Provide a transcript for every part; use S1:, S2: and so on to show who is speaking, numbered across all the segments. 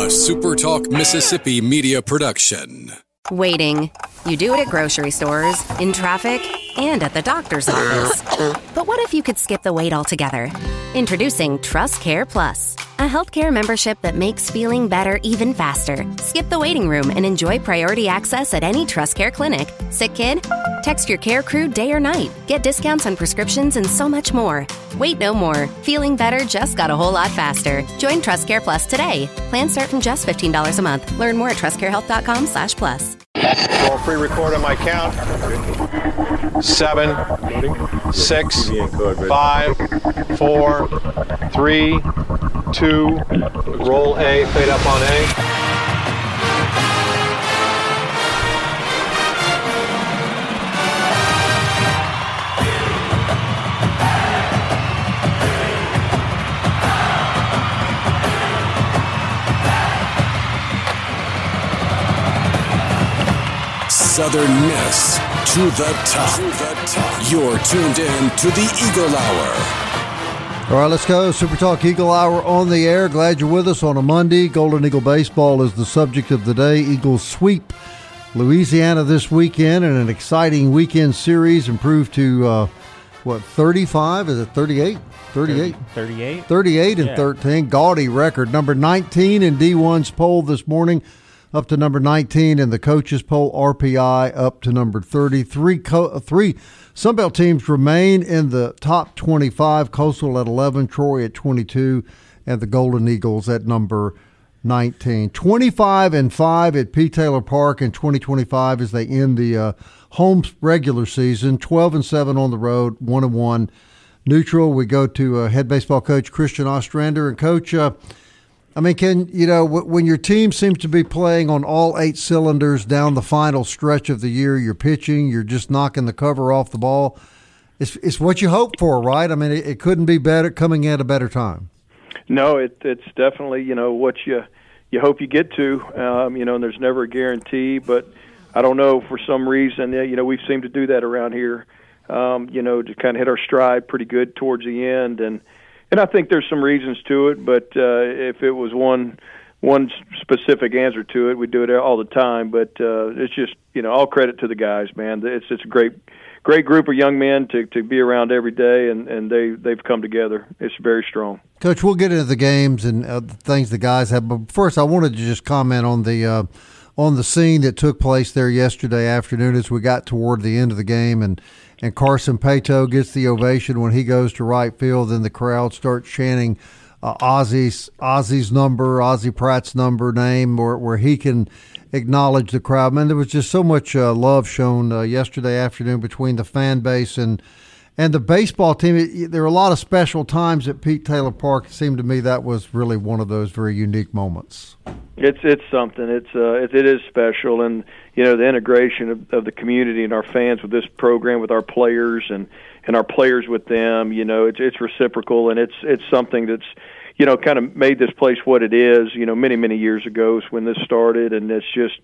S1: SuperTalk Mississippi media production.
S2: Waiting. You do it at grocery stores, in traffic, and at the doctor's office. But what if you could skip the wait altogether? Introducing TrustCare Plus, a healthcare membership that makes feeling better even faster. Skip the waiting room and enjoy priority access at any TrustCare clinic. Sick kid? Text your care crew day or night. Get discounts on prescriptions and so much more. Wait no more. Feeling better just got a whole lot faster. Join TrustCare Plus today. Plans start from just $15 a month. Learn more at trustcarehealth.com/plus.
S3: Roll free record on my count. 7, 6, 5, 4, 3, 2. Roll A, fade up on A.
S1: Southern Miss to the top. You're tuned in to the Eagle Hour.
S4: All right, let's go. Super Talk Eagle Hour on the air. Glad you're with us on a Monday. Golden Eagle Baseball is the subject of the day. Eagles sweep Louisiana this weekend in an exciting weekend series. Improved to, 35? Is it 38? 38?
S5: 38.
S4: 38 and 13. Gaudy record. Number 19 in D1's poll this morning. Up to number 19 in the coaches poll. RPI up to number 30. Three Sunbelt teams remain in the top 25. Coastal at 11, Troy at 22, and the Golden Eagles at number 19. 25-5 at P. Taylor Park in 2025 as they end the home regular season. 12-7 on the road, 1-1 neutral. We go to head baseball coach Christian Ostrander. And Coach, when your team seems to be playing on all 8 cylinders down the final stretch of the year, you're pitching, you're just knocking the cover off the ball. It's what you hope for, right? I mean, it couldn't be better, coming at a better time.
S6: No, it's definitely, what you hope you get to, and there's never a guarantee, but I don't know, for some reason, we seem to do that around here, to kind of hit our stride pretty good towards the end, and I think there's some reasons to it, but if it was one specific answer to it, we'd do it all the time. But it's just, all credit to the guys, man. It's a great group of young men to be around every day, and they've come together. It's very strong.
S4: Coach, we'll get into the games and the things the guys have, but first I wanted to just comment on the scene that took place there yesterday afternoon as we got toward the end of the game, and Carson Paetow gets the ovation when he goes to right field. Then the crowd starts chanting Ozzy's number, Ozzie Pratt's name, where he can acknowledge the crowd. Man, there was just so much love shown yesterday afternoon between the fan base and the baseball team. There were a lot of special times at Pete Taylor Park. It seemed to me that was really one of those very unique moments.
S6: It's something. It is special, and the integration of the community and our fans with this program, with our players and our players with them. It's reciprocal, and it's something that's kind of made this place what it is. Many years ago when this started, and it's just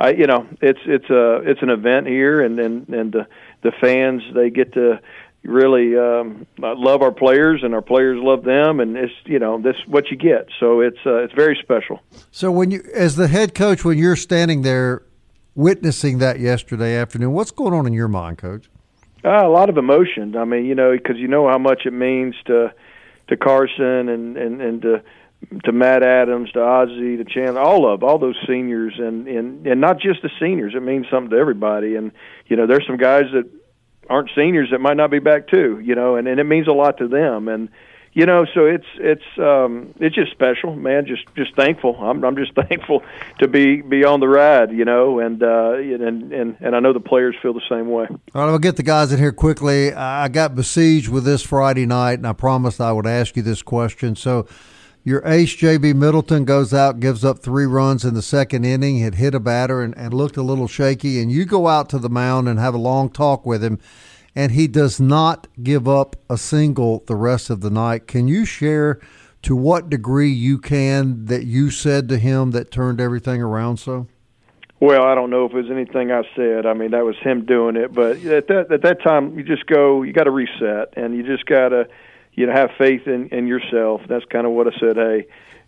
S6: it's an event here, and the fans, they get to really love our players, and our players love them, and it's this is what you get. So it's very special. So
S4: when you, as the head coach, when you're standing there witnessing that yesterday afternoon, what's going on in your mind, Coach?
S6: A lot of emotion. I mean, because how much it means to Carson and to Matt Adams, to Ozzie, to Chandler, all those seniors, and not just the seniors. It means something to everybody, and there's some guys that aren't seniors that might not be back too, and it means a lot to them, and so it's just special, man. Just thankful. I'm just thankful to be on the ride, and I know the players feel the same way.
S4: All right, I'll get the guys in here quickly. I got besieged with this Friday night, and I promised I would ask you this question. So your ace, J.B. Middleton, goes out, gives up 3 runs in the second inning, had hit a batter and looked a little shaky, and you go out to the mound and have a long talk with him, and he does not give up a single the rest of the night. Can you share to what degree you can that you said to him that turned everything around so?
S6: Well, I don't know if it was anything I said. I mean, that was him doing it. But at that time, you just go, you got to reset, and you just got to have faith in yourself. That's kind of what I said. Hey,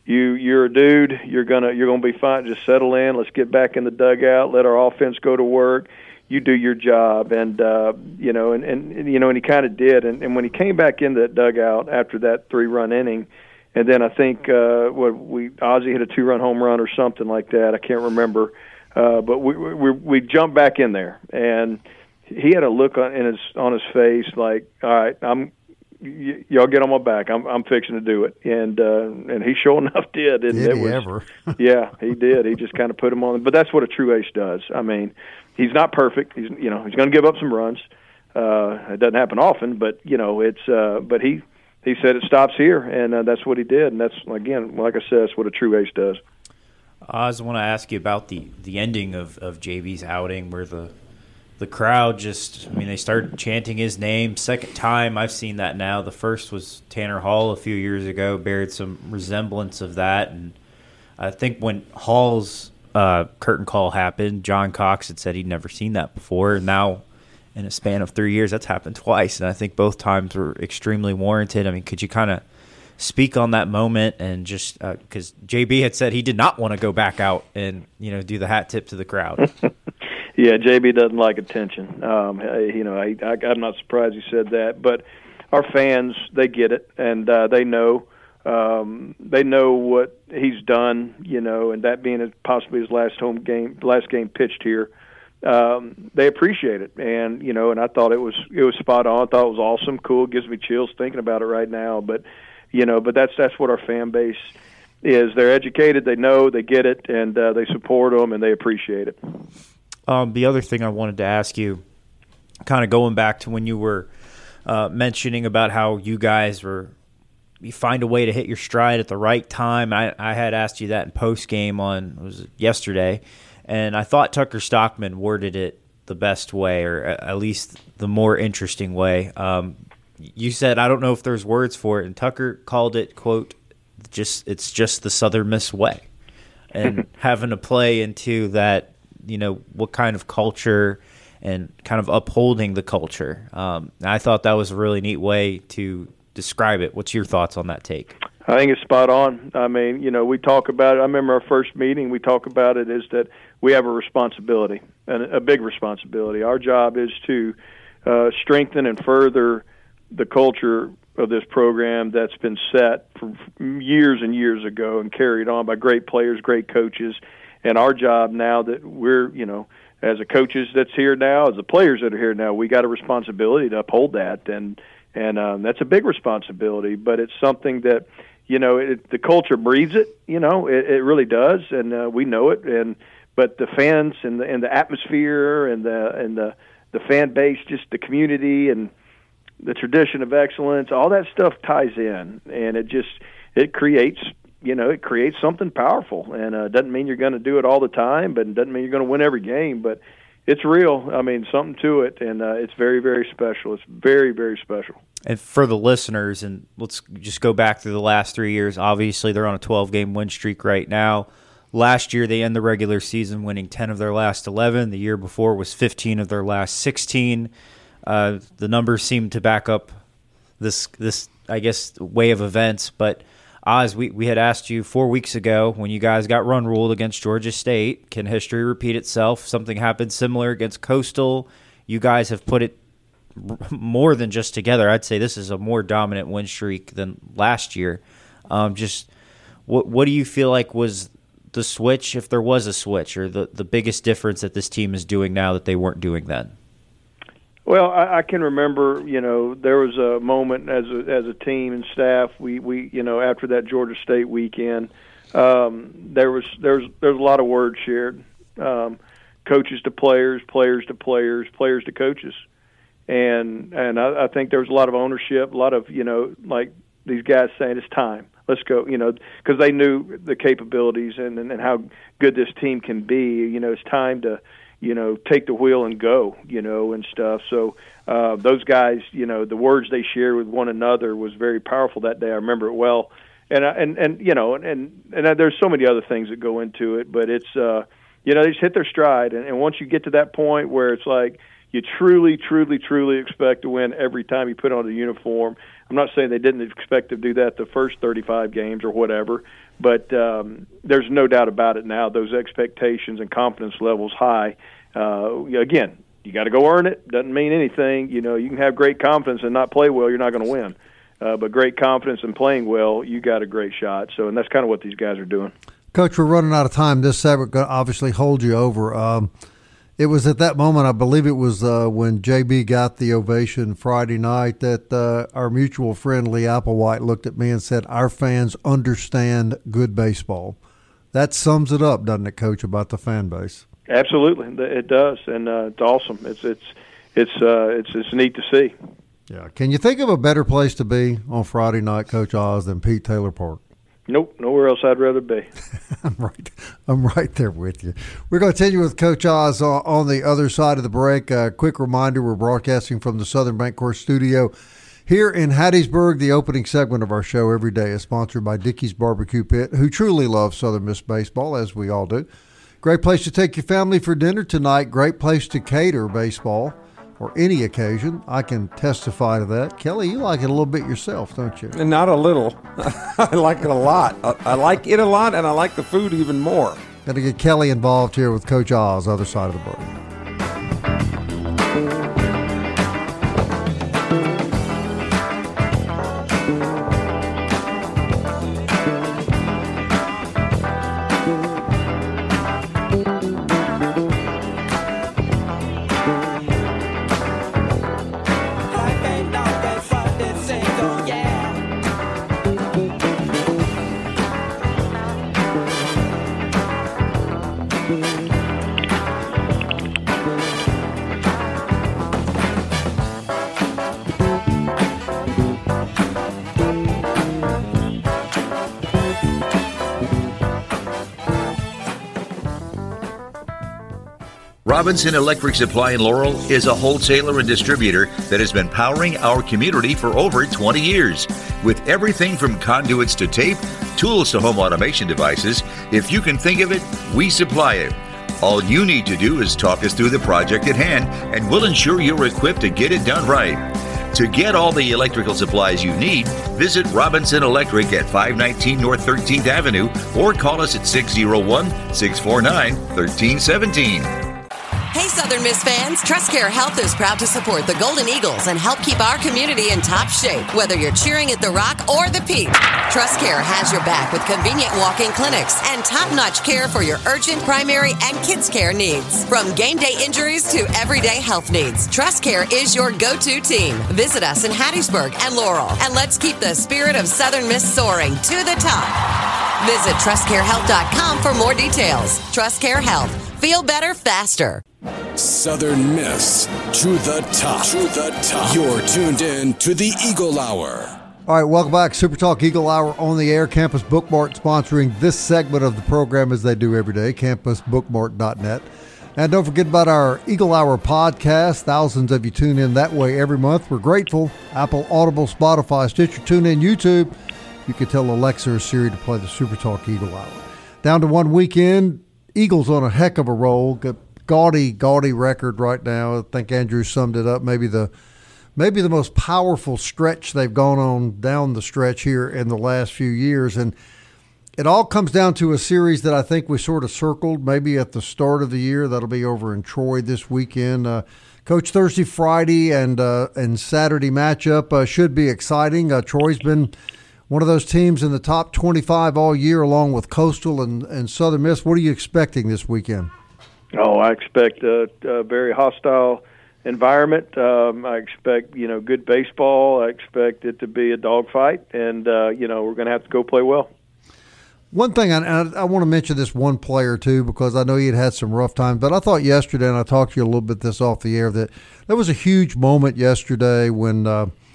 S6: you're a dude. You're gonna be fine. Just settle in. Let's get back in the dugout. Let our offense go to work. You do your job." And and he kind of did. And when he came back in the dugout after that 3-run inning, and then I think Ozzie hit a 2-run home run or something like that. I can't remember, but we jumped back in there, and he had a look on his face like, "All right, y'all get on my back. I'm fixing to do it," and he sure enough did.
S4: Did he ever?
S6: Yeah, he did. He just kind of put him on. But that's what a true ace does. I mean, he's not perfect. He's going to give up some runs. It doesn't happen often, but but he said it stops here, and that's what he did. And that's, again, like I said, that's what a true ace does.
S5: I just want to ask you about the ending of JB's outing, where the crowd they started chanting his name. Second time I've seen that now. The first was Tanner Hall a few years ago, bared some resemblance of that. And I think when Hall's curtain call happened, John Cox had said he'd never seen that before. And now, in a span of 3 years, that's happened twice. And I think both times were extremely warranted. I mean, could you kind of speak on that moment? And just because JB had said he did not want to go back out and, do the hat tip to the crowd.
S6: Yeah, JB doesn't like attention. I'm not surprised he said that. But our fans, they get it, and they know what he's done. And that being possibly his last game pitched here, they appreciate it. And and I thought it was spot on. I thought it was awesome, cool. It gives me chills thinking about it right now. But but that's what our fan base is. They're educated, they know, they get it, and they support them, and they appreciate it.
S5: The other thing I wanted to ask you, kind of going back to when you were mentioning about how you guys you find a way to hit your stride at the right time. I had asked you that in post game yesterday, and I thought Tucker Stockman worded it the best way, or at least the more interesting way. You said, "I don't know if there's words for it," and Tucker called it, quote, it's just the Southern Miss way, and having to play into that. What kind of culture and kind of upholding the culture. I thought that was a really neat way to describe it. What's your thoughts on that take?
S6: I think it's spot on. I mean, we talk about it. I remember our first meeting, we talk about it, is that we have a responsibility, and a big responsibility. Our job is to strengthen and further the culture of this program that's been set for years and years ago and carried on by great players, great coaches. And our job now that we're, as the coaches that's here now, as the players that are here now, we got a responsibility to uphold that, and that's a big responsibility. But it's something that, the culture breeds it. It really does, and we know it. But the fans and the atmosphere and the fan base, just the community and the tradition of excellence, all that stuff ties in, and it creates. It creates something powerful, and it doesn't mean you're going to do it all the time, but it doesn't mean you're going to win every game, but it's real. I mean, something to it, and it's very, very special. It's very, very special.
S5: And for the listeners, and let's just go back through the last 3 years. Obviously, they're on a 12-game win streak right now. Last year, they end the regular season winning 10 of their last 11. The year before was 15 of their last 16. The numbers seem to back up this I guess, way of events, but Oz, we had asked you 4 weeks ago when you guys got run ruled against Georgia State. Can history repeat itself? Something happened similar against Coastal. You guys have put it more than just together. I'd say this is a more dominant win streak than last year. Just what do you feel like was the switch, if there was a switch, or the biggest difference that this team is doing now that they weren't doing then?
S6: Well, I can remember, there was a moment as a team and staff. We after that Georgia State weekend, there was a lot of words shared, coaches to players, players to players, players to coaches, and I think there was a lot of ownership, a lot of like these guys saying it's time, let's go, because they knew the capabilities and how good this team can be. It's time to take the wheel and go, and stuff. So those guys, the words they shared with one another was very powerful that day. I remember it well. And there's so many other things that go into it, but it's, they just hit their stride. And once you get to that point where it's like you truly, truly, truly expect to win every time you put on the uniform, I'm not saying they didn't expect to do that the first 35 games or whatever, but there's no doubt about it now. Those expectations and confidence levels high. Again, you got to go earn it. Doesn't mean anything. You can have great confidence and not play well. You're not going to win. But great confidence and playing well, you got a great shot. So, and that's kind of what these guys are doing.
S4: Coach, we're running out of time. This segment going to obviously hold you over. It was at that moment, I believe it was when JB got the ovation Friday night, that our mutual friend Lee Applewhite looked at me and said, "Our fans understand good baseball." That sums it up, doesn't it, Coach, about the fan base?
S6: Absolutely, it does, and it's awesome. It's neat to see.
S4: Yeah. Can you think of a better place to be on Friday night, Coach Oz, than Pete Taylor Park?
S6: Nope, nowhere else I'd rather be.
S4: I'm right there with you. We're going to continue with Coach Oz on the other side of the break. Quick reminder, we're broadcasting from the Southern Bancorp studio here in Hattiesburg. The opening segment of our show every day is sponsored by Dickey's Barbecue Pit, who truly loves Southern Miss baseball, as we all do. Great place to take your family for dinner tonight. Great place to cater baseball or any occasion. I can testify to that. Kelly, you like it a little bit yourself, don't you?
S7: Not a little. I like it a lot. I like it a lot, and I like the food even more.
S4: Got to get Kelly involved here with Coach Oz, other side of the break.
S8: Robinson Electric Supply in Laurel is a wholesaler and distributor that has been powering our community for over 20 years. With everything from conduits to tape, tools to home automation devices, if you can think of it, we supply it. All you need to do is talk us through the project at hand, and we'll ensure you're equipped to get it done right. To get all the electrical supplies you need, visit Robinson Electric at 519 North 13th Avenue or call us at 601-649-1317.
S9: Hey, Southern Miss fans, TrustCare Health is proud to support the Golden Eagles and help keep our community in top shape, whether you're cheering at the Rock or the Peak. TrustCare has your back with convenient walk-in clinics and top-notch care for your urgent, primary, and kids' care needs. From game day injuries to everyday health needs, TrustCare is your go-to team. Visit us in Hattiesburg and Laurel, and let's keep the spirit of Southern Miss soaring to the top. Visit TrustCareHealth.com for more details. TrustCare Health. Feel better faster.
S1: Southern Miss to the top. To the top. You're tuned in to the Eagle Hour.
S4: All right, welcome back. Super Talk Eagle Hour on the air. Campus Bookmart sponsoring this segment of the program as they do every day, campusbookmart.net. And don't forget about our Eagle Hour podcast. Thousands of you tune in that way every month. We're grateful. Apple, Audible, Spotify, Stitcher, TuneIn, YouTube. You can tell Alexa or Siri to play the Super Talk Eagle Hour. Down to one weekend. Eagles on a heck of a roll. Gaudy record right now. I think Andrew summed it up. Maybe the most powerful stretch they've gone on down the stretch here in the last few years. And it all comes down to a series that I think we sort of circled maybe at the start of the year. That'll be over in Troy this weekend. Coach, Thursday, Friday, and Saturday matchup should be exciting. Troy's been one of those teams in the top 25 all year, along with Coastal and Southern Miss. What are you expecting this weekend?
S6: Oh, I expect a very hostile environment. I expect, good baseball. I expect it to be a dogfight, and, we're going to have to go play well.
S4: One thing, I want to mention this one player, too, because I know he had some rough times, but I thought yesterday, and I talked to you a little bit this off the air, that there was a huge moment yesterday when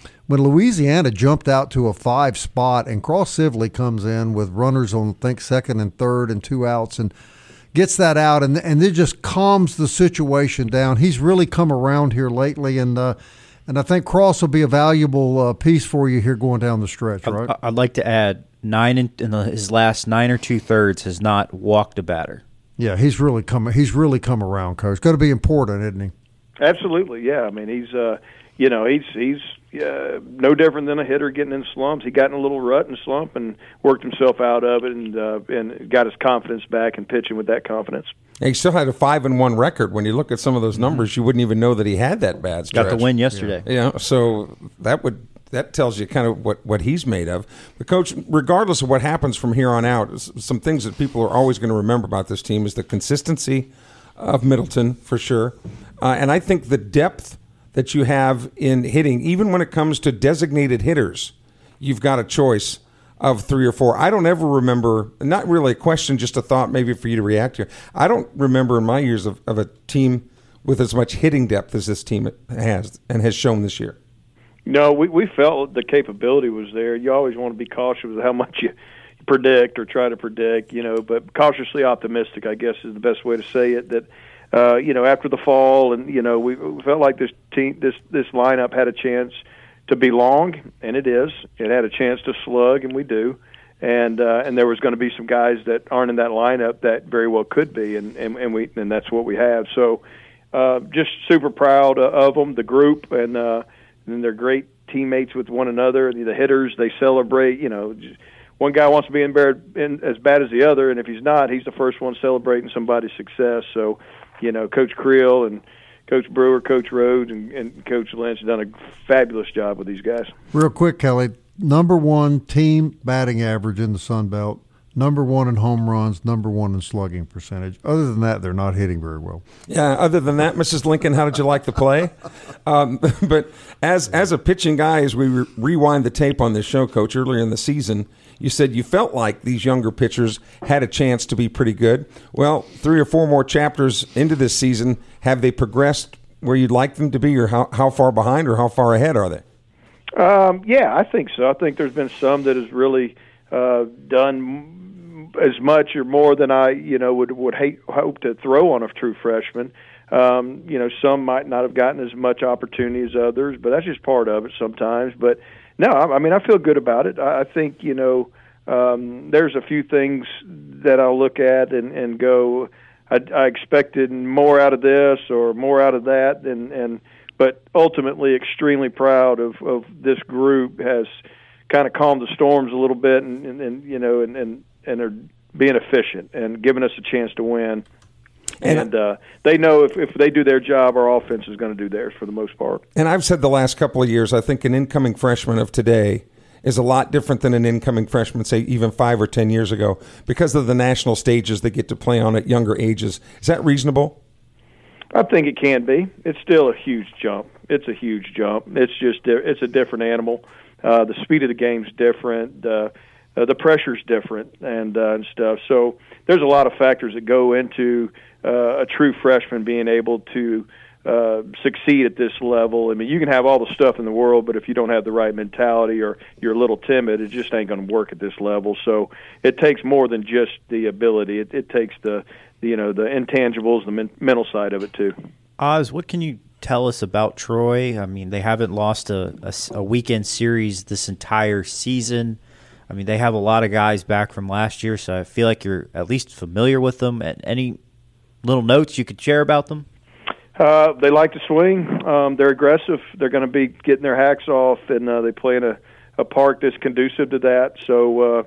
S4: Louisiana jumped out to a 5 spot and Cross Sibley comes in with runners on, I think, second and third and 2 outs and gets that out and then just calms the situation down. He's really come around here lately, and I think Cross will be a valuable piece for you here going down the stretch, right?
S5: I'd like to add his last 9 or 2/3 has not walked a batter.
S4: Yeah, he's really come around, Coach. It's going to be important, isn't he?
S6: Absolutely, yeah. I mean, he's no different than a hitter getting in slumps. He got in a little rut and slump and worked himself out of it, and got his confidence back and pitching with that confidence.
S7: He still had a 5-1 record. When you look at some of those numbers, you wouldn't even know that he had that bad stretch.
S5: Got the win yesterday.
S7: Yeah, so that tells you kind of what he's made of. But, Coach, regardless of what happens from here on out, some things that people are always going to remember about this team is the consistency of Middleton, for sure. And I think the depth that you have in hitting, even when it comes to designated hitters, you've got a choice of 3 or 4. I don't ever remember, not really a question, just a thought maybe for you to react to. I don't remember in my years of a team with as much hitting depth as this team has and has shown this year.
S6: No, we felt the capability was there. You always want to be cautious with how much you predict or try to predict, but cautiously optimistic, I guess, is the best way to say it, that after the fall, and we felt like this lineup had a chance to be long, and it is. It had a chance to slug, and we do. And there was going to be some guys that aren't in that lineup that very well could be, and that's what we have. So just super proud of them, the group, and they're great teammates with one another. The hitters, they celebrate. One guy wants to be in as bad as the other, and if he's not, he's the first one celebrating somebody's success. So, Coach Creel and Coach Brewer, Coach Rhodes, and Coach Lynch have done a fabulous job with these guys.
S4: Real quick, Kelly, number 1 team batting average in the Sun Belt, number 1 in home runs, number 1 in slugging percentage. Other than that, they're not hitting very well.
S7: Yeah, other than that, Mrs. Lincoln, how did you like the play? But as a pitching guy, as we rewind the tape on this show, Coach, earlier in the season, you said you felt like these younger pitchers had a chance to be pretty good. Well, 3 or 4 more chapters into this season, have they progressed where you'd like them to be, or how far behind or how far ahead are they?
S6: Yeah, I think so. I think there's been some that has really done as much or more than I would hope to throw on a true freshman. Some might not have gotten as much opportunity as others, but that's just part of it sometimes. But no, I feel good about it. I think, there's a few things that I'll look at and go, I expected more out of this or more out of that, but ultimately extremely proud of this group. Has kind of calmed the storms a little bit and are being efficient and giving us a chance to win. And they know if they do their job, our offense is going to do theirs for the most part.
S7: And I've said the last couple of years, I think an incoming freshman of today is a lot different than an incoming freshman, say, even 5 or 10 years ago, because of the national stages they get to play on at younger ages. Is that reasonable?
S6: I think it can be. It's still a huge jump. It's a huge jump. It's a different animal. The speed of the game's different. The pressure's different and stuff. So there's a lot of factors that go into a true freshman being able to succeed at this level. I mean, you can have all the stuff in the world, but if you don't have the right mentality or you're a little timid, it just ain't going to work at this level. So it takes more than just the ability. It takes the intangibles, the mental side of it too.
S5: Oz, what can you tell us about Troy? I mean, they haven't lost a weekend series this entire season. I mean, they have a lot of guys back from last year, so I feel like you're at least familiar with them. And any little notes you could share about them?
S6: They like to swing. They're aggressive. They're going to be getting their hacks off, and they play in a park that's conducive to that. So,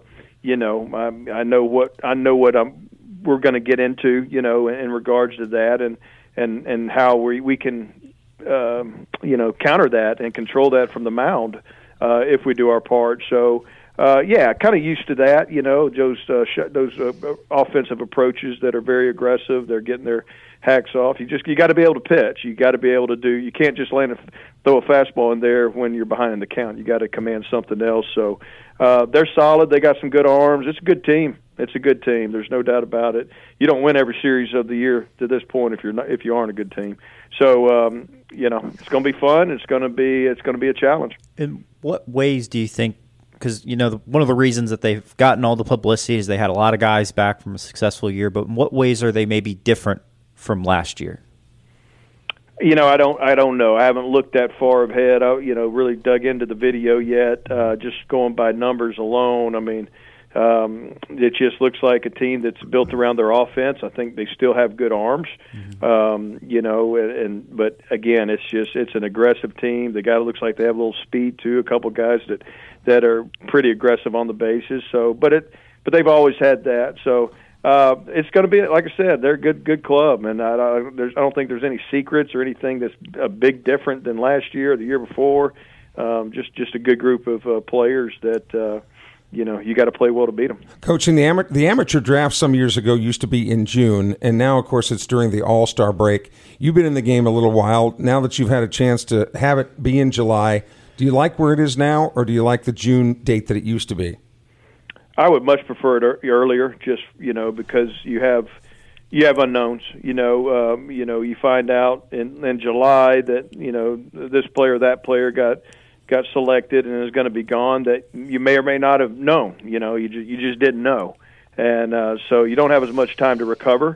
S6: I know what we're going to get into, in regards to that, and how we can, counter that and control that from the mound if we do our part. So, kind of used to that, those offensive approaches that are very aggressive. They're getting their hacks off. You got to be able to pitch. You got to be able to you can't just throw a fastball in there when you're behind in the count. You got to command something else. So they're solid. They got some good arms. It's a good team. It's a good team. There's no doubt about it. You don't win every series of the year to this point if you aren't a good team. So it's going to be fun. It's going to be a challenge.
S5: In what ways do you think? Because one of the reasons that they've gotten all the publicity is they had a lot of guys back from a successful year. But in what ways are they maybe different from last year?
S6: I don't know. I haven't looked that far ahead. I really dug into the video yet. Just going by numbers alone. I mean, It just looks like a team that's built around their offense. I think they still have good arms, but again, it's an aggressive team. The guy looks like they have a little speed too. A couple guys that are pretty aggressive on the bases. So, but they've always had that. So it's going to be, like I said, they're a good club, and I don't think there's any secrets or anything that's a big different than last year or the year before. Just a good group of players that. You got to play well to beat them.
S7: Coaching the amateur draft some years ago used to be in June, and now, of course, it's during the All-Star break. You've been in the game a little while. Now that you've had a chance to have it be in July, do you like where it is now, or do you like the June date that it used to be?
S6: I would much prefer it earlier, just because you have unknowns. You find out in July that this player or that player got selected and is going to be gone that you may or may not have known. You just didn't know, and so you don't have as much time to recover.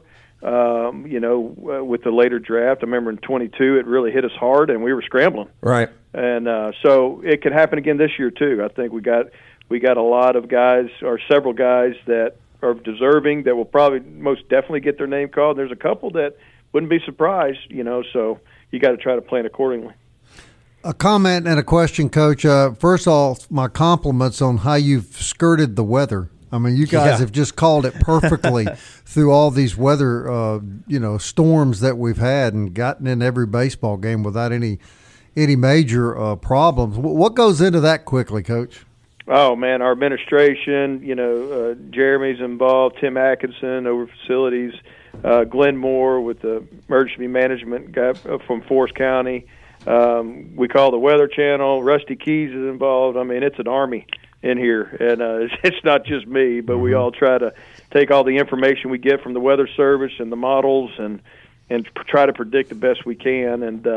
S6: With the later draft, I remember in 22 it really hit us hard and we were scrambling.
S7: Right,
S6: and so it could happen again this year too. I think we got a lot of guys or several guys that are deserving that will probably most definitely get their name called. There's a couple that wouldn't be surprised. So you got to try to plan accordingly.
S4: A comment and a question, Coach. First of all, my compliments on how you've skirted the weather. I mean, you guys have just called it perfectly through all these weather, storms that we've had and gotten in every baseball game without any major problems. What goes into that quickly, Coach?
S6: Oh, man, our administration, Jeremy's involved, Tim Atkinson over facilities, Glenn Moore with the emergency management guy from Forest County. We call the Weather Channel. Rusty Keys is involved. I mean, it's an army in here, and it's not just me, but we all try to take all the information we get from the Weather Service and the models and try to predict the best we can. And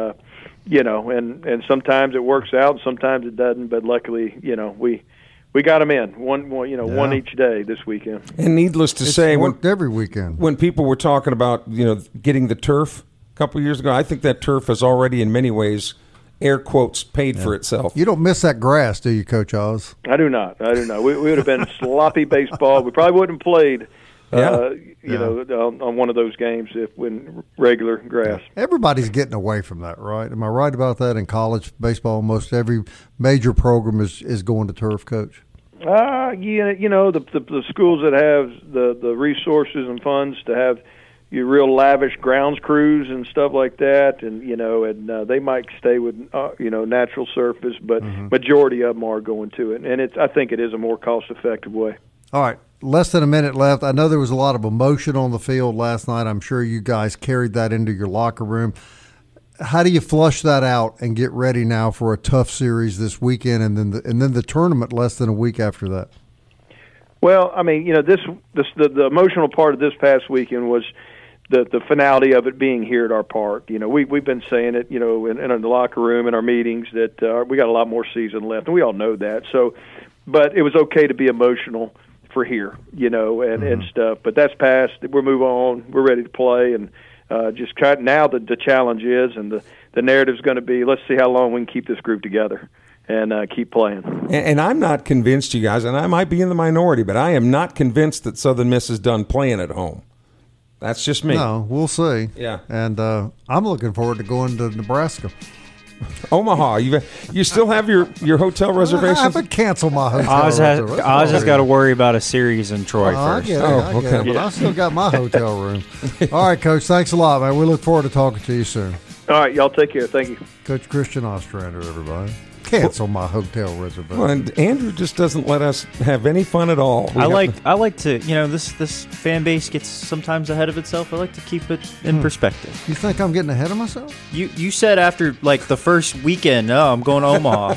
S6: and sometimes it works out, and sometimes it doesn't. But luckily, we got them in one each day this weekend.
S7: And needless to say,
S4: every weekend
S7: when people were talking about getting the turf a couple of years ago, I think that turf has already in many ways, air quotes, paid for itself.
S4: You don't miss that grass, do you, Coach Oz?
S6: I do not. We would have been sloppy baseball. We probably wouldn't have played. On one of those games when regular grass.
S4: Everybody's getting away from that, right? Am I right about that? In college baseball, almost every major program is going to turf, Coach.
S6: The schools that have the resources and funds to have your real lavish grounds crews and stuff like that, and they might stay with natural surface, but majority of them are going to it, and I think it is a more cost-effective way.
S4: All right. Less than a minute left. I know there was a lot of emotion on the field last night. I'm sure you guys carried that into your locker room. How do you flush that out and get ready now for a tough series this weekend and then the tournament less than a week after that?
S6: Well, I mean, the emotional part of this past weekend was the finality of it being here at our park. We've been saying it, in the locker room, in our meetings, that we got a lot more season left, and we all know that. So, but it was okay to be emotional for here, and stuff. But that's past. We'll move on. We're ready to play, and just now the challenge is, and the narrative's going to be, let's see how long we can keep this group together and keep playing.
S7: And I'm not convinced, you guys, and I might be in the minority, but I am not convinced that Southern Miss is done playing at home. That's just me.
S4: No, we'll see.
S7: Yeah.
S4: And I'm looking forward to going to Nebraska.
S7: Omaha, you still have your hotel reservations?
S4: I haven't canceled my hotel.
S5: Oz has got to worry about a series in Troy first.
S4: I get it, but I still got my hotel room. All right, Coach, thanks a lot, man. We look forward to talking to you soon.
S6: All right, y'all take care. Thank you.
S4: Coach Christian Ostrander, everybody. Cancel my hotel reservation.
S7: Well, and Andrew just doesn't let us have any fun at all.
S5: I like to this fan base gets sometimes ahead of itself. I like to keep it in perspective.
S4: You think I'm getting ahead of myself?
S5: You said after the first weekend, no, I'm going to Omaha.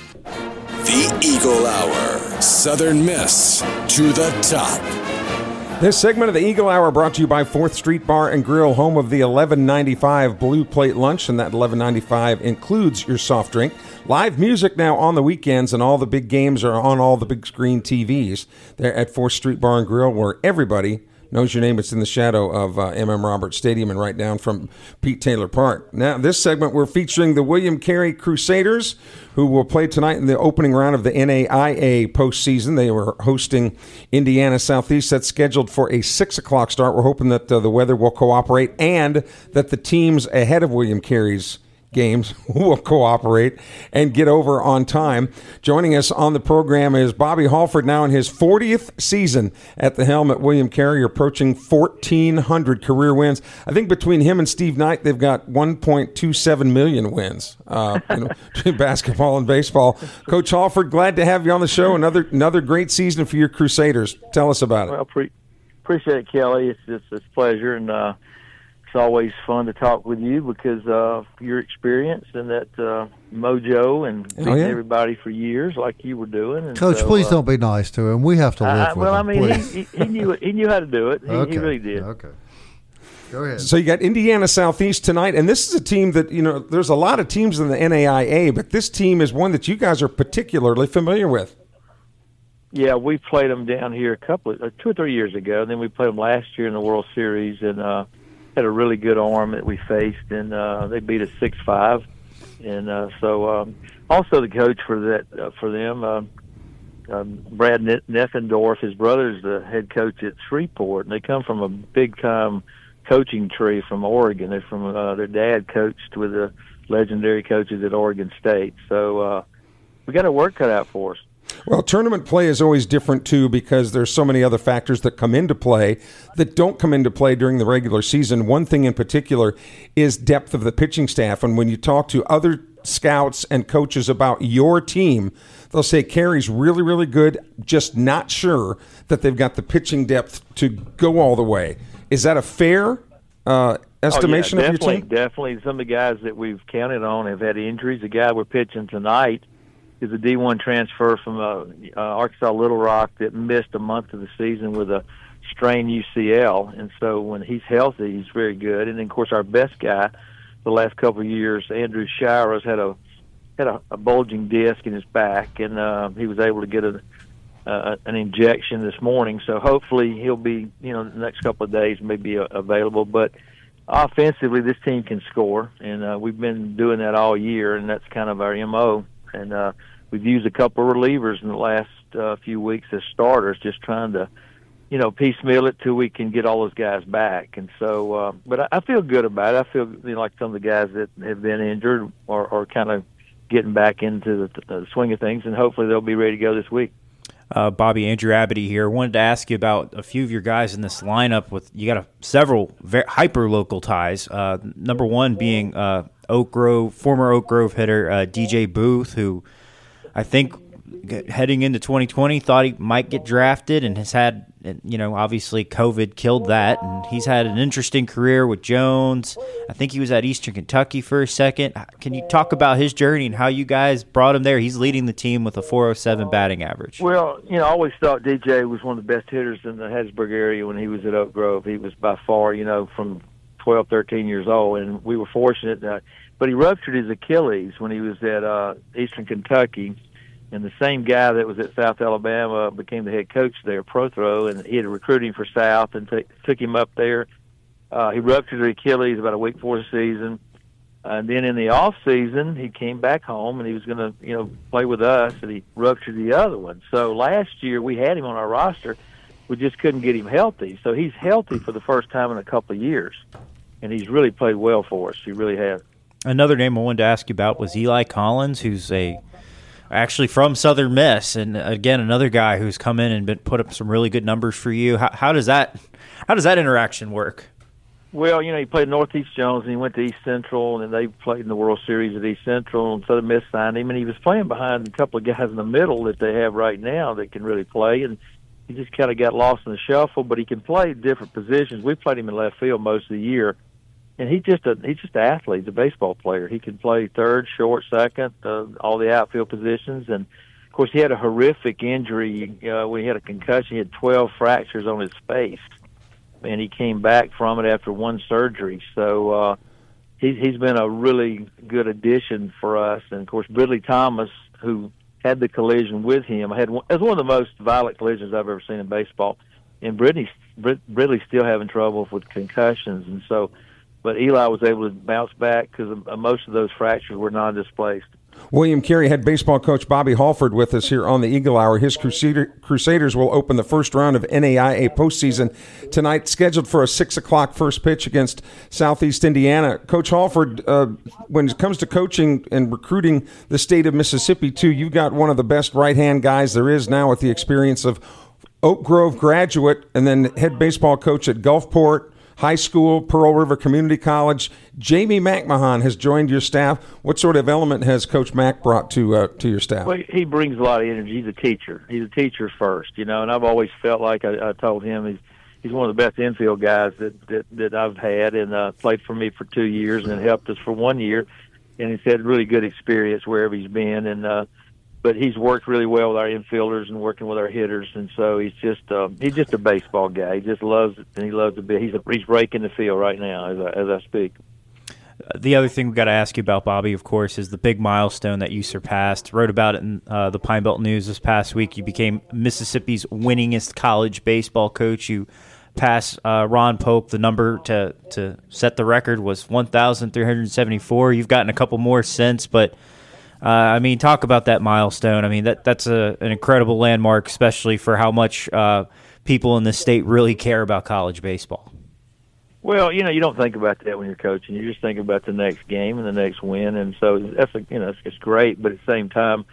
S1: The Eagle Hour. Southern Miss to the top.
S7: This segment of the Eagle Hour brought to you by 4th Street Bar and Grill, home of the $11.95 Blue Plate Lunch, and that $11.95 includes your soft drink. Live music now on the weekends, and all the big games are on all the big screen TVs. They're at 4th Street Bar and Grill, where everybody knows your name. It's in the shadow of M.M. Roberts Stadium and right down from Pete Taylor Park. Now, this segment, we're featuring the William Carey Crusaders, who will play tonight in the opening round of the NAIA postseason. They were hosting Indiana Southeast. That's scheduled for a 6 o'clock start. We're hoping that the weather will cooperate and that the teams ahead of William Carey's games will cooperate and get over on time. Joining us on the program is Bobby Halford, now in his 40th season at the helm at William Carey, approaching 1,400 career wins. I think between him and Steve Knight, they've got 1.27 million wins between basketball and baseball. Coach Halford, glad to have you on the show. Another great season for your Crusaders. Tell us about it.
S10: Well, appreciate it, Kelly. It's a pleasure, and it's always fun to talk with you because of your experience and that mojo and beating everybody for years like you were doing. And
S4: Coach, please don't be nice to him. We have to live with him.
S10: Well, I mean, he knew how to do it. He really did.
S4: Okay. Go ahead.
S7: So you got Indiana Southeast tonight, and this is a team that, there's a lot of teams in the NAIA, but this team is one that you guys are particularly familiar with.
S10: Yeah, we played them down here 2 or 3 years ago, and then we played them last year in the World Series, and had a really good arm that we faced, and they beat us 6-5. And so also the coach for them, Brad Neffendorf, his brother's the head coach at Shreveport, and they come from a big-time coaching tree from Oregon. They're from their dad coached with the legendary coaches at Oregon State. So we got our work cut out for us.
S7: Well, tournament play is always different, too, because there's so many other factors that come into play that don't come into play during the regular season. One thing in particular is depth of the pitching staff. And when you talk to other scouts and coaches about your team, they'll say Carey's really, really good, just not sure that they've got the pitching depth to go all the way. Is that a fair estimation of your team?
S10: Definitely. Some of the guys that we've counted on have had injuries. The guy we're pitching tonight is a D1 transfer from Arkansas Little Rock that missed a month of the season with a strained UCL, and so when he's healthy, he's very good. And then, of course, our best guy the last couple of years, Andrew Shires, had a bulging disc in his back, and he was able to get an injection this morning. So hopefully he'll be, the next couple of days maybe available. But offensively, this team can score, and we've been doing that all year, and that's kind of our MO. And we've used a couple of relievers in the last few weeks as starters, just trying to, piecemeal it till we can get all those guys back. And so, but I feel good about it. I feel like some of the guys that have been injured are kind of getting back into the swing of things, and hopefully they'll be ready to go this week.
S5: Bobby, Andrew Abity here. Wanted to ask you about a few of your guys in this lineup. You got several hyper local ties. Number one being former Oak Grove hitter DJ Booth, who I think heading into 2020 thought he might get drafted and has had, obviously COVID killed that, and he's had an interesting career with Jones. I think he was at Eastern Kentucky for a second. Can you talk about his journey and how you guys brought him there? He's leading the team with a .407 batting average.
S10: Well, I always thought DJ was one of the best hitters in the Hattiesburg area when he was at Oak Grove. He was by far, from 12, 13 years old, and we were fortunate. But he ruptured his Achilles when he was at Eastern Kentucky. And the same guy that was at South Alabama became the head coach there, Prothro, and he had recruited him for South and took him up there. He ruptured his Achilles about a week before the season. And then in the off season, he came back home and he was going to, play with us, and he ruptured the other one. So last year we had him on our roster. We just couldn't get him healthy. So he's healthy for the first time in a couple of years. And he's really played well for us. He really has.
S5: Another name I wanted to ask you about was Eli Collins, who's actually from Southern Miss, and again another guy who's come in and put up some really good numbers for you. How does that interaction work?
S10: Well, he played Northeast Jones, and he went to East Central, and they played in the World Series at East Central, and Southern Miss signed him, and he was playing behind a couple of guys in the middle that they have right now that can really play, and he just kind of got lost in the shuffle, but he can play different positions. We played him in left field most of the year. And he's just an athlete. He's a baseball player. He can play third, short, second, all the outfield positions. And course, he had a horrific injury. When he had a concussion, he had 12 fractures on his face, and he came back from it after one surgery. So he's been a really good addition for us. And, of course, Ridley Thomas, who had the collision with him, it was one of the most violent collisions I've ever seen in baseball. And Ridley's still having trouble with concussions. And so, but Eli was able to bounce back because most of those fractures were non-displaced.
S7: William Carey, head baseball coach Bobby Halford with us here on the Eagle Hour. His Crusaders will open the first round of NAIA postseason tonight, scheduled for a 6 o'clock first pitch against Southeast Indiana. Coach Halford, when it comes to coaching and recruiting the state of Mississippi, too, you've got one of the best right-hand guys there is now with the experience of Oak Grove graduate and then head baseball coach at Gulfport High School, Pearl River Community College. Jamie McMahon has joined your staff. What sort of element has Coach Mack brought to your staff?
S10: Well, he brings a lot of energy. He's a teacher. He's a teacher first, and I've always felt like I told him he's one of the best infield guys that I've had, and played for me for 2 years and then helped us for 1 year, and he's had really good experience wherever he's been, and but he's worked really well with our infielders and working with our hitters, and so he's just a baseball guy. He just loves it, and he loves to be. He's raking the field right now as I speak.
S5: The other thing we got to ask you about, Bobby, of course, is the big milestone that you surpassed. Wrote about it in the Pine Belt News this past week. You became Mississippi's winningest college baseball coach. You passed Ron Pope. The number to set the record was 1,374. You've gotten a couple more since, but talk about that milestone. That's an incredible landmark, especially for how much people in the state really care about college baseball.
S10: Well, you don't think about that when you're coaching. You just think about the next game and the next win, and so it's great. But at the same time,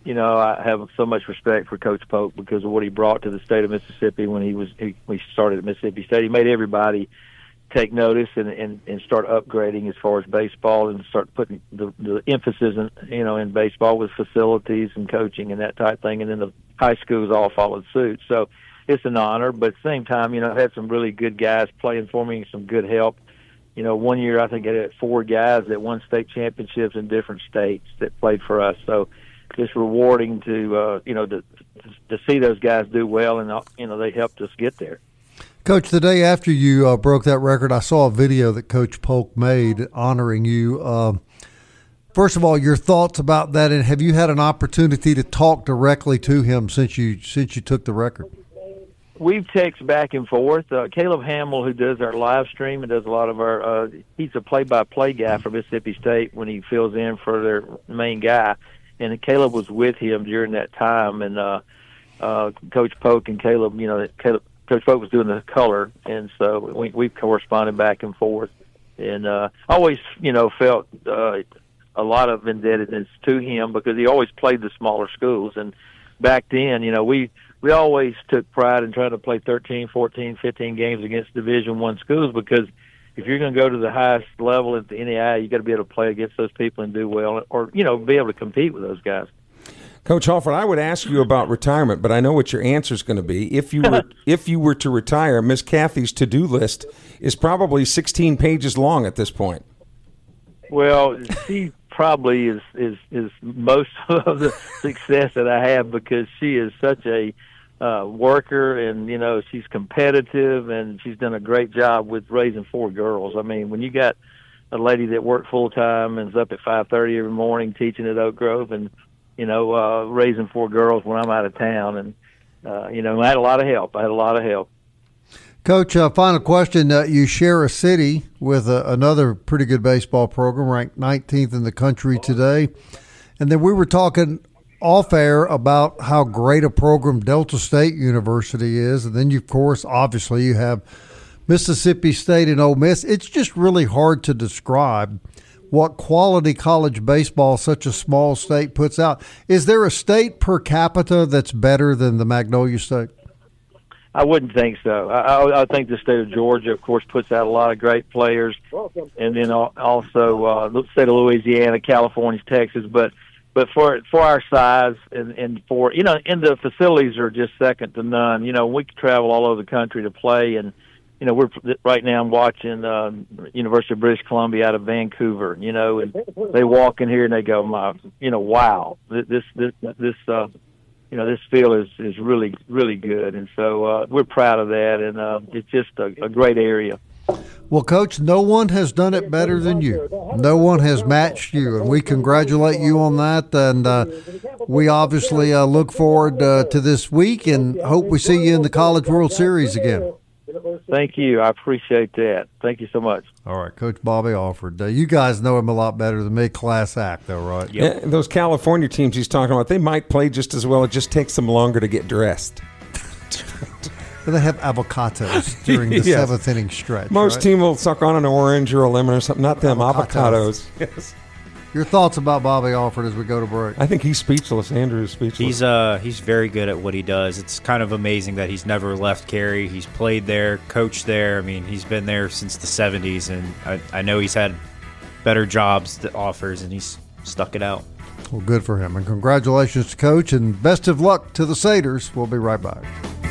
S10: I have so much respect for Coach Pope because of what he brought to the state of Mississippi when he started at Mississippi State. He made everybody take notice and start upgrading as far as baseball and start putting the emphasis in baseball with facilities and coaching and that type of thing, and then the high schools all followed suit. So it's an honor, but at the same time, I've had some really good guys playing for me, some good help. 1 year I think I had 4 guys that won state championships in different states that played for us. So it's rewarding to see those guys do well, and they helped us get there.
S4: Coach, the day after you broke that record, I saw a video that Coach Polk made honoring you. First of all, your thoughts about that, and have you had an opportunity to talk directly to him since you took the record?
S10: We've texted back and forth. Caleb Hamill, who does our live stream and does a lot of our he's a play-by-play guy for Mississippi State when he fills in for their main guy. And Caleb was with him during that time. And Coach Polk and Caleb, Coach Polk was doing the color. And so we corresponded back and forth. And always, felt a lot of indebtedness to him because he always played the smaller schools. And back then, we always took pride in trying to play 13, 14, 15 games against Division I schools because if you're going to go to the highest level at the NAIA, you got to be able to play against those people and do well, or be able to compete with those guys.
S7: Coach Halford, I would ask you about retirement, but I know what your answer is going to be. If you were to retire, Miss Kathy's to-do list is probably 16 pages long at this point.
S10: Well, she probably is most of the success that I have because she is such a worker, and she's competitive, and she's done a great job with raising 4 girls. When you got a lady that worked full time and is up at 5:30 every morning teaching at Oak Grove, and raising 4 girls when I'm out of town, and I had a lot of help.
S4: Coach, final question. You share a city with another pretty good baseball program, ranked 19th in the country today, and then we were talking off air about how great a program Delta State University is, and then you, of course, obviously you have Mississippi State and Ole Miss. It's just really hard to describe what quality college baseball such a small state puts out. Is there a state per capita that's better than the Magnolia State?
S10: I wouldn't think so. I think the state of Georgia, of course, puts out a lot of great players, and then also the state of Louisiana, California, Texas, but for our size and for and the facilities are just second to none. We can travel all over the country to play, and we're right now I'm watching University of British Columbia out of Vancouver. And they walk in here and they go, wow, this this field is really, really good. And so we're proud of that, and it's just a great area.
S4: Well, Coach, no one has done it better than you. No one has matched you, and we congratulate you on that. And we obviously look forward to this week and hope we see you in the College World Series again.
S10: Thank you. I appreciate that. Thank you so much.
S4: All right, Coach Bobby Alford. You guys know him a lot better than me. Class act, though, right?
S7: Yep. Yeah, those California teams he's talking about, they might play just as well. It just takes them longer to get dressed.
S4: They have avocados during the
S7: Yes.
S4: seventh inning stretch.
S7: Most
S4: right?
S7: team will suck on an orange or a lemon or something. Not them, avocados. Yes.
S4: Your thoughts about Bobby Alford as we go to break?
S7: I think he's speechless. Andrew is speechless.
S5: He's very good at what he does. It's kind of amazing that he's never left Cary. He's played there, coached there. I mean, he's been there since the 70s, and I know he's had better jobs that offers, and he's stuck it out.
S4: Well, good for him. And congratulations to Coach, and best of luck to the Satyrs. We'll be right back.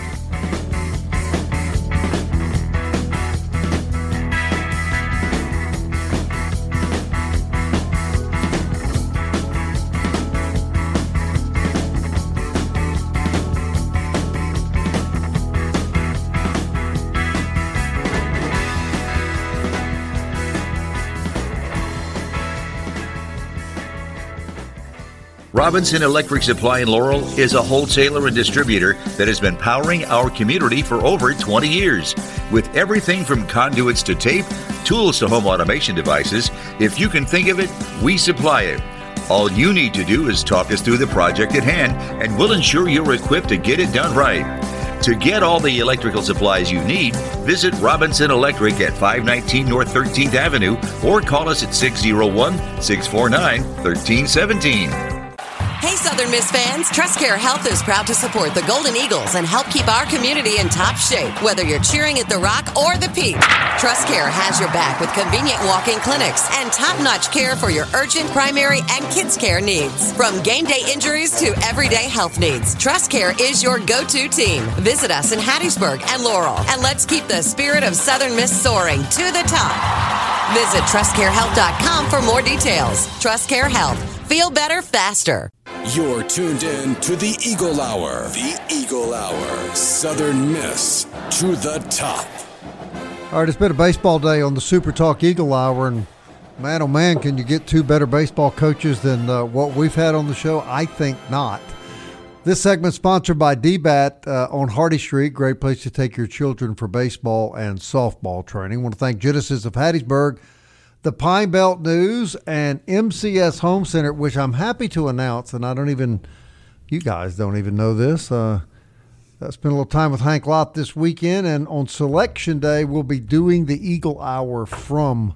S8: Robinson Electric Supply in Laurel is a wholesaler and distributor that has been powering our community for over 20 years. With everything from conduits to tape, tools to home automation devices, if you can think of it, we supply it. All you need to do is talk us through the project at hand, and we'll ensure you're equipped to get it done right. To get all the electrical supplies you need, visit Robinson Electric at 519 North 13th Avenue or call us at 601-649-1317.
S9: Hey, Southern Miss fans, TrustCare Health is proud to support the Golden Eagles and help keep our community in top shape, whether you're cheering at the Rock or the Peak. TrustCare has your back with convenient walk-in clinics and top-notch care for your urgent, primary, and kids' care needs. From game day injuries to everyday health needs, TrustCare is your go-to team. Visit us in Hattiesburg and Laurel, and let's keep the spirit of Southern Miss soaring to the top. Visit TrustCareHealth.com for more details. TrustCare Health. Feel better faster.
S1: You're tuned in to the Eagle Hour. The Eagle Hour. Southern Miss to the top.
S4: All right, it's been a baseball day on the Super Talk Eagle Hour, and man, oh man, can you get two better baseball coaches than what we've had on the show? I think not. This segment sponsored by DBAT on Hardy Street. Great place to take your children for baseball and softball training. I want to thank Genesis of Hattiesburg, the Pine Belt News, and MCS Home Center, which I'm happy to announce, and you guys don't even know this. I spent a little time with Hank Lott this weekend, and on Selection Day, we'll be doing the Eagle Hour from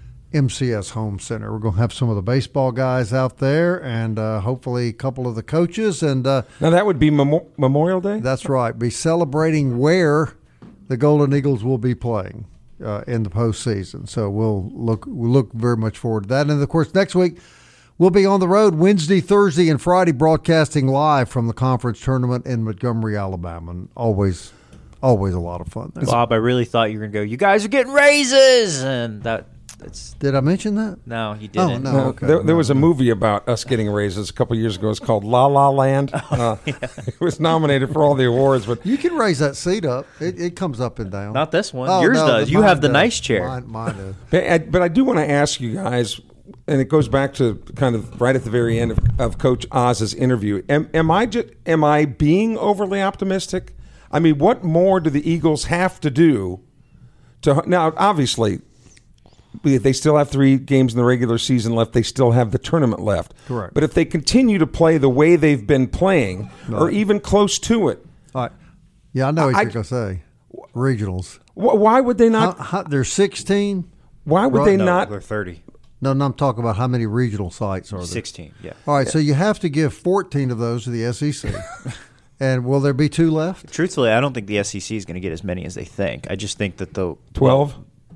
S4: MCS Home Center. We're going to have some of the baseball guys out there, and hopefully a couple of the coaches. And
S7: now that would be Memorial Day?
S4: That's right. Be celebrating where the Golden Eagles will be playing in the postseason. So we'll look very much forward to that. And, of course, next week we'll be on the road Wednesday, Thursday, and Friday broadcasting live from the conference tournament in Montgomery, Alabama. And always a lot of fun there.
S5: Bob, I really thought you were going to go, you guys are getting raises, and
S4: Did I mention that?
S5: No, you didn't.
S4: Oh, no. Okay.
S7: There was a movie about us getting raises a couple of years ago. It's called La La Land. It was nominated for all the awards. But
S4: you can raise that seat up. It comes up and down.
S5: Not this one. Yours does. You have the nice chair.
S4: Mine does.
S7: But I do want to ask you guys, and it goes back to kind of right at the very end of Coach Oz's interview. Am I being overly optimistic? I mean, what more do the Eagles have to do to now? Obviously, they still have 3 games in the regular season left. They still have the tournament left.
S4: Correct.
S7: But if they continue to play the way they've been playing, or even close to it.
S4: All right. Yeah, I know what you're going to say. Regionals.
S7: Why would they not?
S4: They're 16.
S7: Why would they not?
S5: They're 30.
S4: No, I'm talking about how many regional sites are there?
S5: 16, yeah.
S4: All right, so you have to give 14 of those to the SEC. And will there be 2 left?
S5: Truthfully, I don't think the SEC is going to get as many as they think. I just think that the
S7: 12?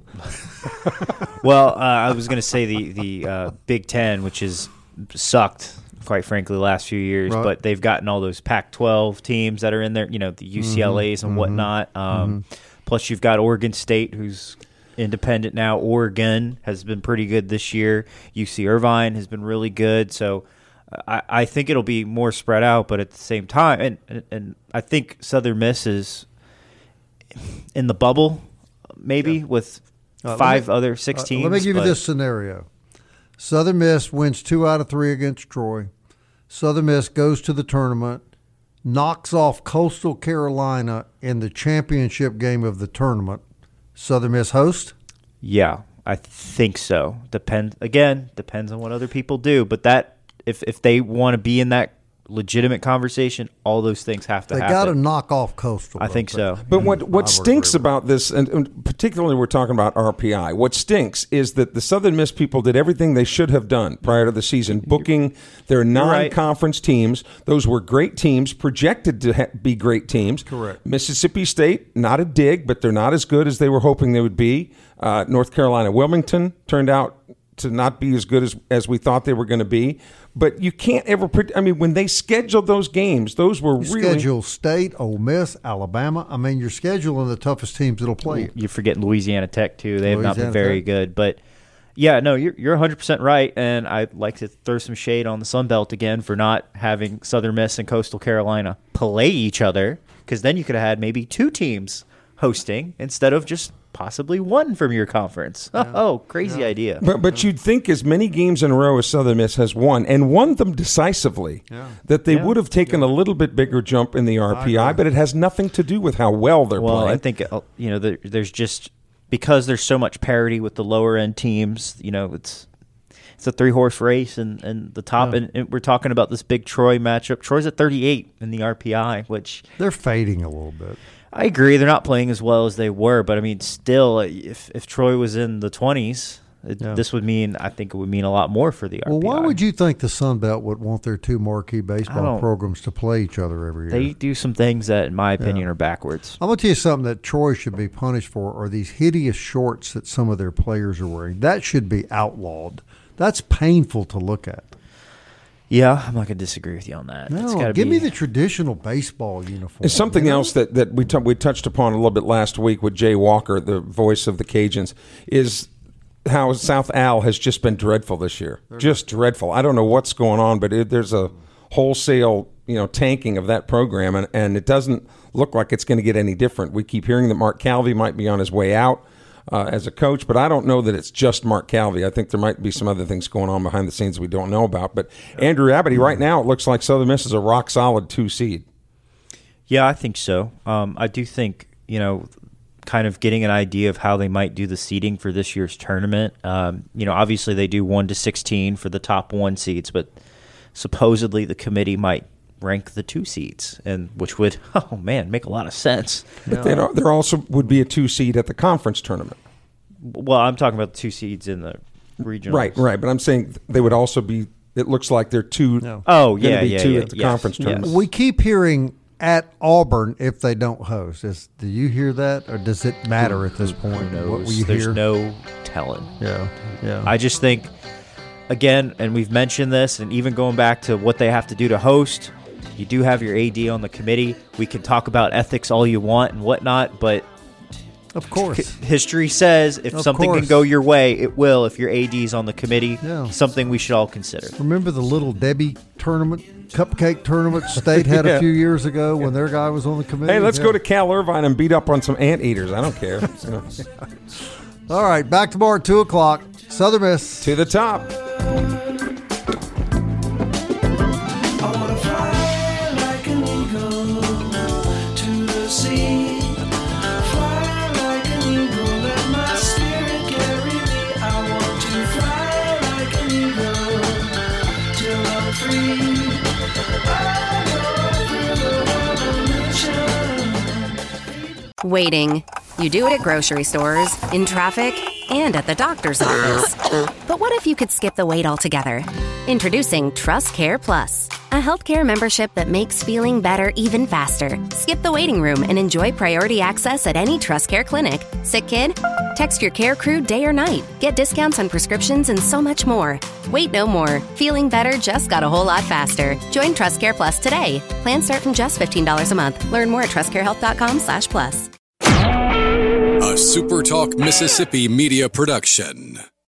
S5: Well, I was going to say the Big Ten, which has sucked, quite frankly, the last few years,
S4: right.
S5: But they've gotten all those Pac-12 teams that are in there, the UCLAs and whatnot. Plus, you've got Oregon State, who's independent now. Oregon has been pretty good this year. UC Irvine has been really good. So I think it'll be more spread out, but at the same time, and I think Southern Miss is in the bubble, maybe with 6 teams.
S4: Let me give you this scenario. Southern Miss wins 2 out of 3 against Troy. Southern Miss goes to the tournament, knocks off Coastal Carolina in the championship game of the tournament. Southern Miss host?
S5: Yeah, I think so. Depends on what other people do. But that if they want to be in that legitimate conversation, all those things have to happen.
S4: They got to knock off Coastal.
S5: I think so.
S7: But what stinks about this, and particularly we're talking about RPI, what stinks is that the Southern Miss people did everything they should have done prior to the season, booking their non-conference teams. Those were great teams, projected to be great teams.
S4: Correct.
S7: Mississippi State, not a dig, but they're not as good as they were hoping they would be. North Carolina Wilmington turned out to not be as good as we thought they were going to be. But you can't ever – I mean, when they scheduled those games, those were really –
S4: schedule State, Ole Miss, Alabama. I mean, you're scheduling the toughest teams that'll play.
S5: You're forgetting Louisiana Tech, too. They have not been very good. But, yeah, no, you're 100% right, and I'd like to throw some shade on the Sun Belt again for not having Southern Miss and Coastal Carolina play each other, because then you could have had maybe 2 teams hosting instead of just – possibly 1 from your conference. Yeah. Oh, crazy idea.
S7: But you'd think as many games in a row as Southern Miss has won, and won them decisively, that they would have taken a little bit bigger jump in the RPI, but it has nothing to do with how well they're playing.
S5: Well, I think there's just because there's so much parity with the lower end teams. It's a 3-horse race, and the top. Yeah. And we're talking about this big Troy matchup. Troy's at 38 in the RPI, which
S4: they're fading a little bit.
S5: I agree. They're not playing as well as they were, but I mean, still, if Troy was in the 20s, this would mean, I think it would mean a lot more for the RPI.
S4: Well, why would you think the Sun Belt would want their 2 marquee baseball programs to play each other every year?
S5: They do some things that, in my opinion, are backwards.
S4: I'm going to tell you something that Troy should be punished for are these hideous shorts that some of their players are wearing. That should be outlawed. That's painful to look at.
S5: Yeah, I'm not going to disagree with you on that.
S4: No, give me the traditional baseball uniform.
S7: It's something else that we touched upon a little bit last week with Jay Walker, the voice of the Cajuns, is how South Al has just been dreadful this year. Just dreadful. I don't know what's going on, but there's a wholesale tanking of that program, and it doesn't look like it's going to get any different. We keep hearing that Mark Calvey might be on his way out as a coach, but I don't know that it's just Mark Calvey. I think there might be some other things going on behind the scenes we don't know about. But Andrew Abity, right now it looks like Southern Miss is a rock-solid 2 seed.
S5: Yeah, I think so. I do think, kind of getting an idea of how they might do the seeding for this year's tournament. Obviously they do 1 to 16 for the top 1 seeds, but supposedly the committee might rank the 2 seeds, and which would make a lot of sense.
S7: But there also would be a 2 seed at the conference tournament.
S5: Well, I'm talking about the 2 seeds in the regional.
S7: Right. But I'm saying they would also be. It looks like they're 2.
S5: No. Oh, yeah,
S7: at the conference tournament.
S4: We keep hearing at Auburn if they don't host. Do you hear that, or does it matter at this point?
S5: There's no telling.
S4: Yeah.
S5: I just think, again, and we've mentioned this, and even going back to what they have to do to host. You do have your AD on the committee. We can talk about ethics all you want and whatnot, but
S4: of course,
S5: history says if something can go your way, it will. If your AD is on the committee, something we should all consider.
S4: Remember the Little Debbie tournament, cupcake tournament State had a few years ago when their guy was on the committee?
S7: Hey, let's go to Cal Irvine and beat up on some anteaters. I don't care.
S4: All right, back tomorrow at 2 o'clock. Southern Miss.
S7: To the top.
S2: Waiting. You do it at grocery stores, in traffic, and at the doctor's office. But what if you could skip the wait altogether? Introducing TrustCare Plus, a healthcare membership that makes feeling better even faster. Skip the waiting room and enjoy priority access at any TrustCare clinic. Sick kid? Text your care crew day or night. Get discounts on prescriptions and so much more. Wait no more. Feeling better just got a whole lot faster. Join TrustCare Plus today. Plans start from just $15 a month. Learn more at trustcarehealth.com/plus.
S1: A SuperTalk Mississippi media production.